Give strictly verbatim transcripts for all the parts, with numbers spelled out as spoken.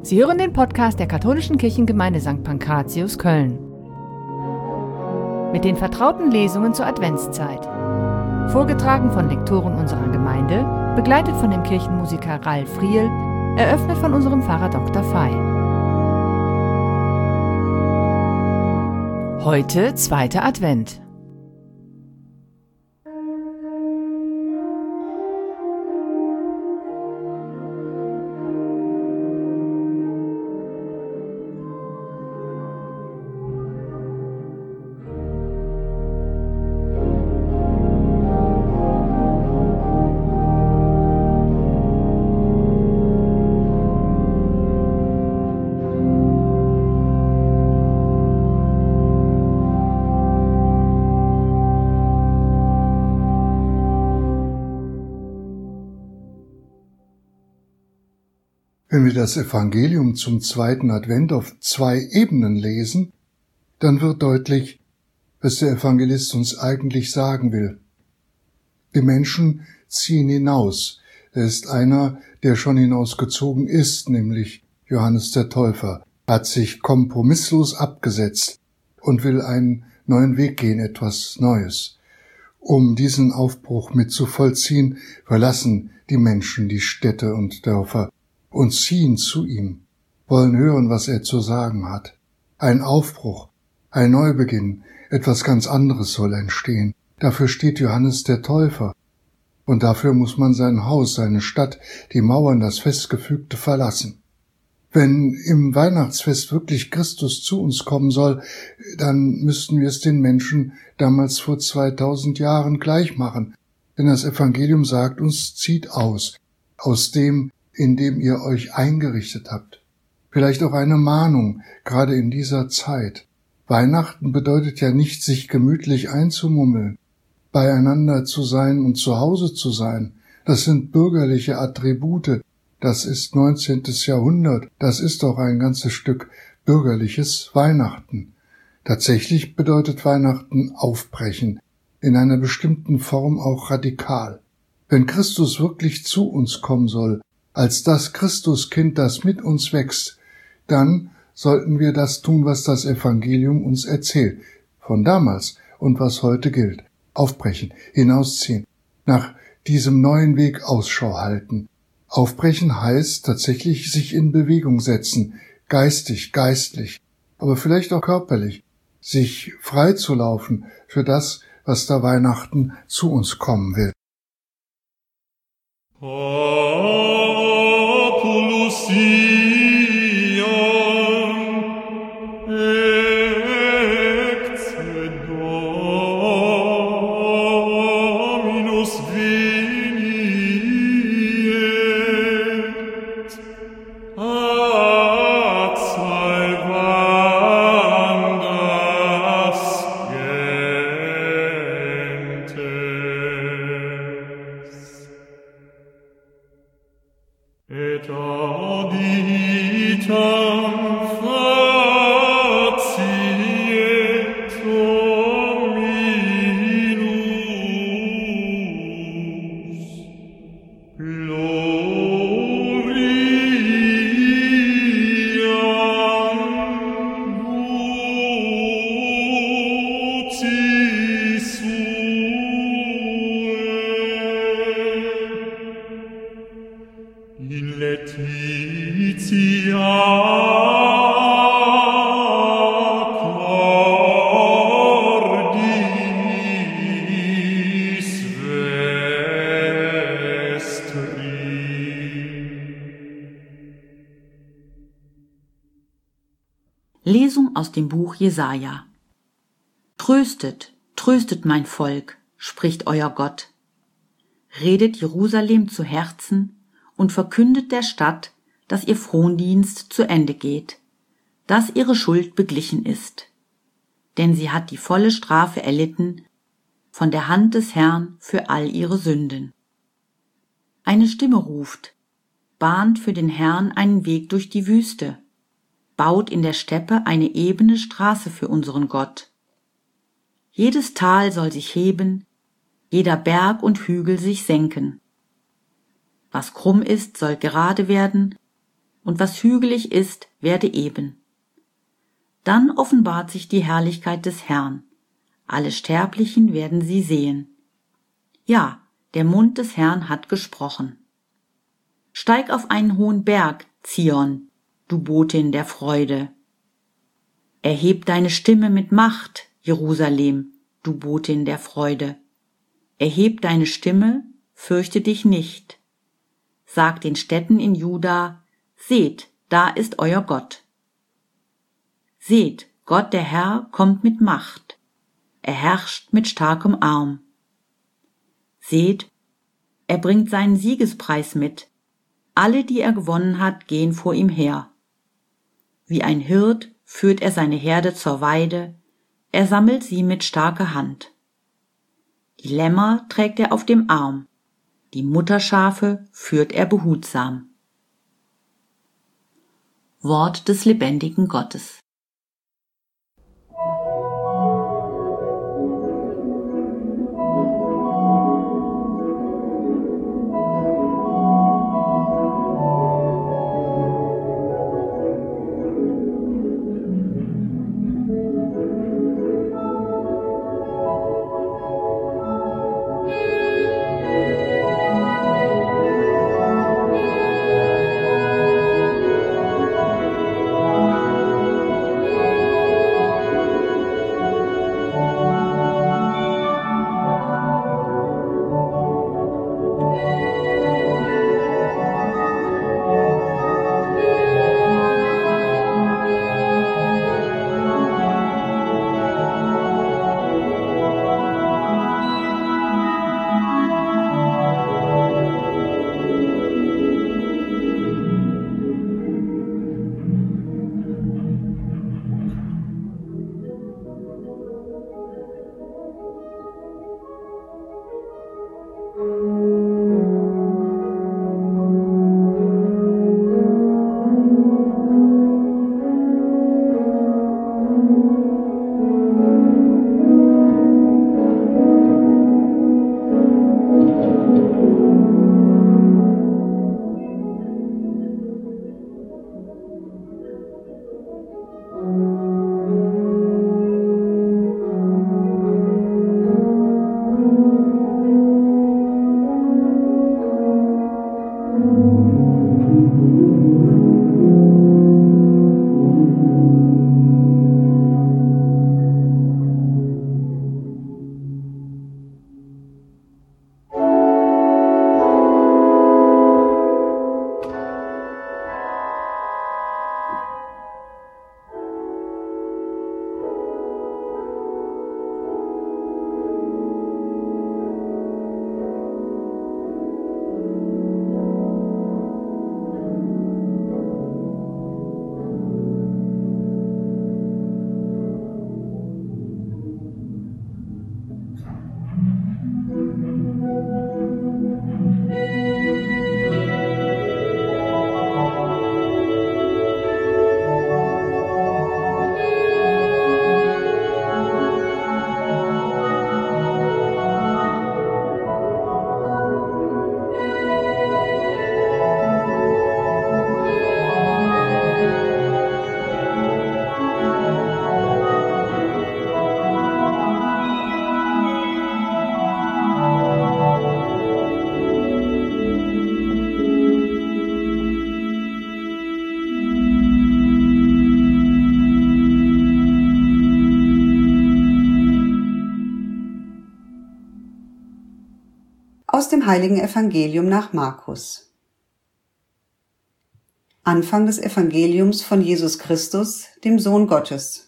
Sie hören den Podcast der Katholischen Kirchengemeinde Sankt Pankratius Köln. Mit den vertrauten Lesungen zur Adventszeit. Vorgetragen von Lektoren unserer Gemeinde, begleitet von dem Kirchenmusiker Ralf Riehl, eröffnet von unserem Pfarrer Doktor Fey. Heute zweiter Advent. Wenn wir das Evangelium zum zweiten Advent auf zwei Ebenen lesen, dann wird deutlich, was der Evangelist uns eigentlich sagen will. Die Menschen ziehen hinaus. Er ist einer, der schon hinausgezogen ist, nämlich Johannes der Täufer, hat sich kompromisslos abgesetzt und will einen neuen Weg gehen, etwas Neues. Um diesen Aufbruch mit zu vollziehen, verlassen die Menschen die Städte und Dörfer und ziehen zu ihm, wollen hören, was er zu sagen hat. Ein Aufbruch, ein Neubeginn, etwas ganz anderes soll entstehen. Dafür steht Johannes der Täufer. Und dafür muss man sein Haus, seine Stadt, die Mauern, das Festgefügte verlassen. Wenn im Weihnachtsfest wirklich Christus zu uns kommen soll, dann müssten wir es den Menschen damals vor zweitausend Jahren gleich machen. Denn das Evangelium sagt uns, zieht aus, aus dem, in dem ihr euch eingerichtet habt. Vielleicht auch eine Mahnung, gerade in dieser Zeit. Weihnachten bedeutet ja nicht, sich gemütlich einzumummeln, beieinander zu sein und zu Hause zu sein. Das sind bürgerliche Attribute. Das ist neunzehntes Jahrhundert. Das ist auch ein ganzes Stück bürgerliches Weihnachten. Tatsächlich bedeutet Weihnachten aufbrechen, in einer bestimmten Form auch radikal. Wenn Christus wirklich zu uns kommen soll, als das Christuskind, das mit uns wächst, dann sollten wir das tun, was das Evangelium uns erzählt, von damals und was heute gilt. Aufbrechen, hinausziehen, nach diesem neuen Weg Ausschau halten. Aufbrechen heißt tatsächlich sich in Bewegung setzen, geistig, geistlich, aber vielleicht auch körperlich, sich frei zu laufen für das, was da Weihnachten zu uns kommen will. Lesung aus dem Buch Jesaja. Tröstet, tröstet mein Volk, spricht euer Gott. Redet Jerusalem zu Herzen und verkündet der Stadt, dass ihr Frondienst zu Ende geht, dass ihre Schuld beglichen ist. Denn sie hat die volle Strafe erlitten von der Hand des Herrn für all ihre Sünden. Eine Stimme ruft, bahnt für den Herrn einen Weg durch die Wüste, baut in der Steppe eine ebene Straße für unseren Gott. Jedes Tal soll sich heben, jeder Berg und Hügel sich senken. Was krumm ist, soll gerade werden, und was hügelig ist, werde eben. Dann offenbart sich die Herrlichkeit des Herrn. Alle Sterblichen werden sie sehen. Ja, der Mund des Herrn hat gesprochen. Steig auf einen hohen Berg, Zion, du Botin der Freude. Erheb deine Stimme mit Macht, Jerusalem, du Botin der Freude. Erheb deine Stimme, fürchte dich nicht. Sag den Städten in Juda, seht, da ist euer Gott. Seht, Gott der Herr kommt mit Macht. Er herrscht mit starkem Arm. Seht, er bringt seinen Siegespreis mit. Alle, die er gewonnen hat, gehen vor ihm her. Wie ein Hirt führt er seine Herde zur Weide, er sammelt sie mit starker Hand. Die Lämmer trägt er auf dem Arm, die Mutterschafe führt er behutsam. Wort des lebendigen Gottes. Aus dem Heiligen Evangelium nach Markus. Anfang des Evangeliums von Jesus Christus, dem Sohn Gottes.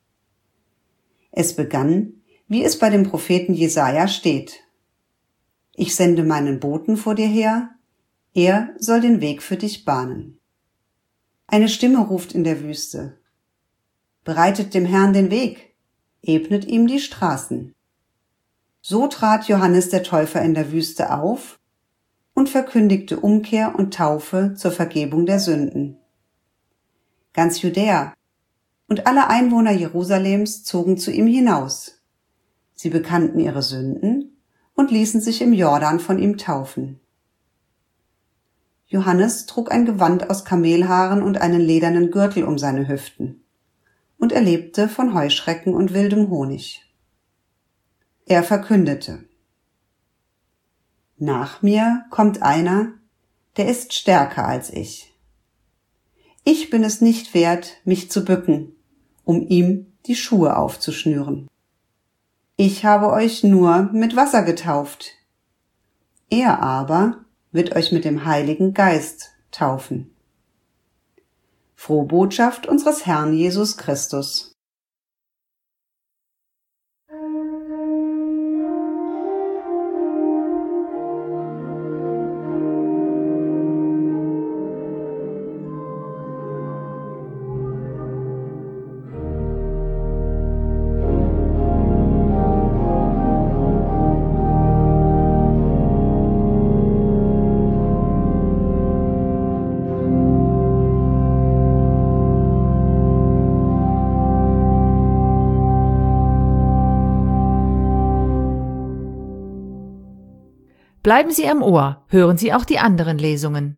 Es begann, wie es bei dem Propheten Jesaja steht: Ich sende meinen Boten vor dir her, er soll den Weg für dich bahnen. Eine Stimme ruft in der Wüste: Bereitet dem Herrn den Weg, ebnet ihm die Straßen. So trat Johannes der Täufer in der Wüste auf und verkündigte Umkehr und Taufe zur Vergebung der Sünden. Ganz Judäa und alle Einwohner Jerusalems zogen zu ihm hinaus. Sie bekannten ihre Sünden und ließen sich im Jordan von ihm taufen. Johannes trug ein Gewand aus Kamelhaaren und einen ledernen Gürtel um seine Hüften. Und er lebte von Heuschrecken und wildem Honig. Er verkündete: Nach mir kommt einer, der ist stärker als ich. Ich bin es nicht wert, mich zu bücken, um ihm die Schuhe aufzuschnüren. Ich habe euch nur mit Wasser getauft. Er aber wird euch mit dem Heiligen Geist taufen. Frohe Botschaft unseres Herrn Jesus Christus. Bleiben Sie am Ohr, hören Sie auch die anderen Lesungen.